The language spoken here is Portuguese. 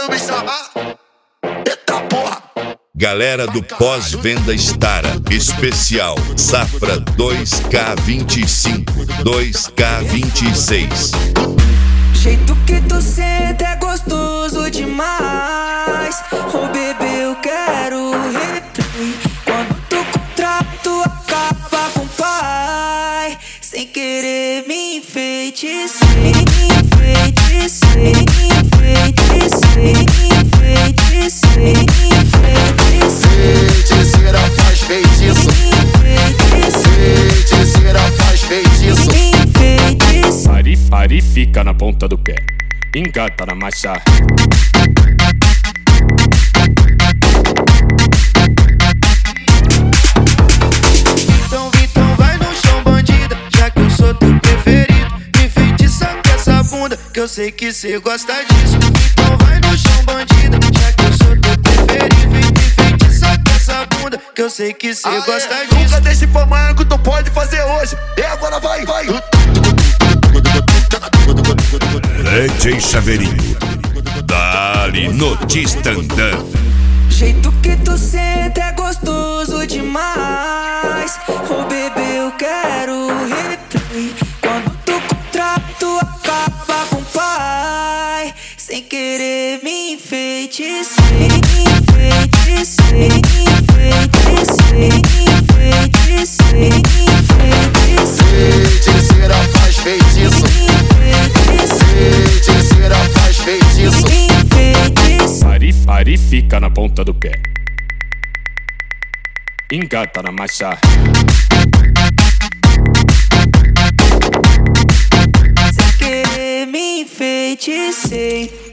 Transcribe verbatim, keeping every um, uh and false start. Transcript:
quando me chamar. Eita porra! Galera do Pós-Venda Stara, especial Safra dois K vinte e cinco, dois K vinte e seis. Jeito que tu senta é gostoso demais. Oh bebê, eu quero replay. Quando tu contrato acaba com o pai, sem querer me enfeitiçar, enfeitiçar, enfeitiçar, enfeitiçar, enfeitiçar. Feiticeira faz feitiço. Feiticeira faz feitiço. Fari, fari, fica na ponta do pé, engata na marcha. Então, então vai no chão, bandida, já que eu sou teu preferido. Me enfeitiça com essa bunda, que eu sei que cê gosta disso. Então vai no chão, bandida, já que eu sou teu preferido. Me enfeitiça com essa bunda, que eu sei que cê Ah, gosta é. disso. Nunca deixe pra amanhã que tu pode fazer hoje. E agora vai, vai. D J Chaveirinho, dali no Tistandã. Jeito que tu senta é gostoso demais. Oh bebê, eu quero replay. Quando tu contrato acaba com o pai, sem querer me enfeitiçar, enfeitiçar, enfeitiçar, enfeitiçar, enfeitiçar. Feiticeira faz feitiço. Feiticeira faz feitiço. Fari, fari, fica na ponta do pé, engata na marcha. Sem querer me enfeitiçar.